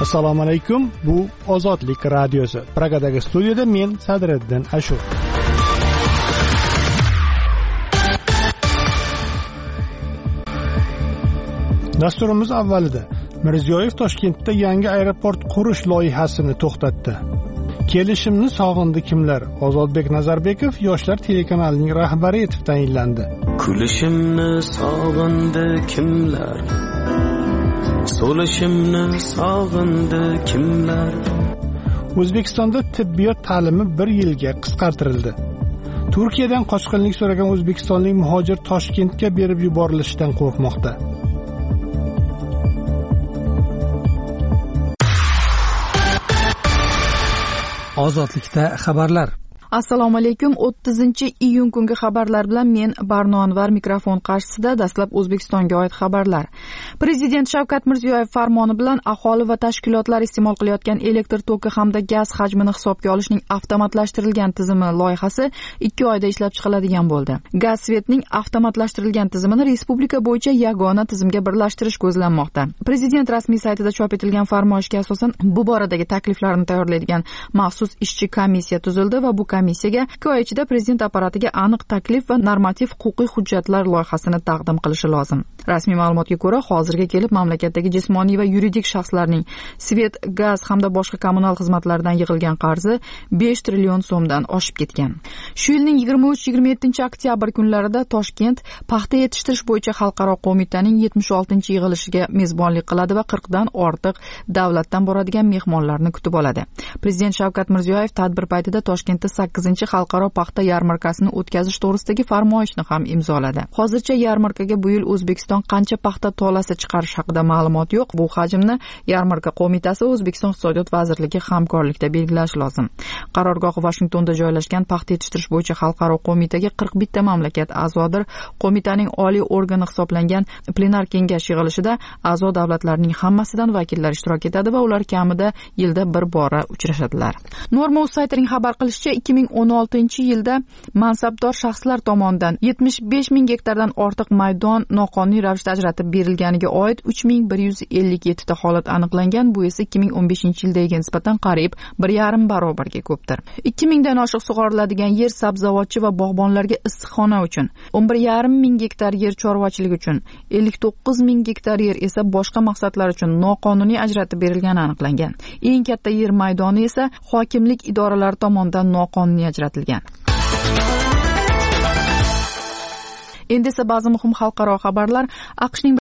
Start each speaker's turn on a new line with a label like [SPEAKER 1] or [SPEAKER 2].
[SPEAKER 1] Assalomu alaykum. Bu Ozodlik radiosi. Pragadagi studiyada men Sadriddin Ashur. Dasturimiz avvalida Mirziyoyev Toshkentda yangi aeroport qurish loyihasini to'xtatdi. Kelishimni sog'indi kimlar? Ozodbek Nazarbekov Yoshlar telekanalining rahbari etib tayinlandi.
[SPEAKER 2] Kulishimni sog'indi kimlar? So'lishimni sog'indi kimlar?
[SPEAKER 1] O'zbekistonda tibbiyot ta'limi 1 yilga qisqartirildi. Turkiyadan qochqinlik so'ragan o'zbekistonlik muhojir Toshkentga berib yuborilishidan qo'rqmoqda. Ozodlikda xabarlar.
[SPEAKER 3] Assalomu alaykum. 30-iyun kungi xabarlar bilan men Barno Anvar mikrofon qarshisida. Dastlab O'zbekistonga oid xabarlar. Prezident Shavkat Mirziyoyev farmoni bilan aholi va tashkilotlar iste'mol qilayotgan elektr toki hamda gaz hajmini hisobga olishning avtomatlashtirilgan tizimi loyihasi 2 oyda ishlab chiqiladigan bo'ldi. Gazsvetning avtomatlashtirilgan tizimini respublika bo'yicha yagona tizimga birlashtirish ko'zlanmoqda. Prezident rasmiy saytida chop etilgan farmoyishga asosan bu boradagi takliflarni tayyorlaydigan maxsus ishchi komissiya tuzildi va bu komissiyaga 2 oy ichida prezident apparatiga aniq taklif va normativ huquqiy hujjatlar loyihasini taqdim qilishi lozim. Rasmiy ma'lumotga ko'ra, hozirga kelib mamlakatdagi jismoniy va yuridik shaxslarning svet, gaz hamda boshqa kommunal xizmatlardan yig'ilgan qarzi 5 trillion so'mdan oshib ketgan. Shu yilning 23-27 oktyabr kunlarida Toshkent paxta yetishtirish bo'yicha xalqaro qo'mitaning 76-yig'ilishiga mezbonlik qiladi va 40 dan ortiq davlatdan boradigan mehmonlarni kutib oladi. Prezident Shavkat Mirziyoyev tadbir paytida Toshkentda 8-xalqaro paxta yarmarkasini o'tkazish to'g'risidagi farmoyishni ham imzoladi. Hozircha yarmarkaga bu yil O'zbekiston qancha paxta tolasi chiqarish haqida ma'lumot yo'q. Bu hajmni yarmarka qo'mitasi O'zbekiston Iqtisodiyot vazirligi hamkorlikda belgilashi lozim. Qarorgohi Vashingtonda joylashgan paxta yetishtirish bo'yicha xalqaro qo'mitaga 41 ta mamlakat a'zodir. Qo'mitaning oliy organi hisoblangan plenar kengash yig'ilishida a'zo davlatlarning hammasidan vakillar ishtirok etadi va ular kamida yilda bir bora uchrashadilar. Norma.uz saytining xabar qilishicha 2016-yilda mansabdor shaxslar tomonidan 75 ming gektardan ortiq maydon noqonuniy ravishda ajratib berilganiga oid 3157 ta holat aniqlangan. Bu esa 2015-yildagiga nisbatan qariyb 1,5 barobarga ko'pdir. 2000 dan oshiq sug'oriladigan yer sabzavotchi va bog'bonlarga issiqxona uchun, 11,5 ming gektar yer chorvachilik uchun, 59 ming gektar yer esa boshqa maqsadlar uchun noqonuniy ajratib berilgani aniqlangan. Eng katta yer maydoni esa hokimlik idoralari tomonidan noqonuniy ajratilgan. Endi esa ba'zi muhim xalqaro xabarlar. AQShning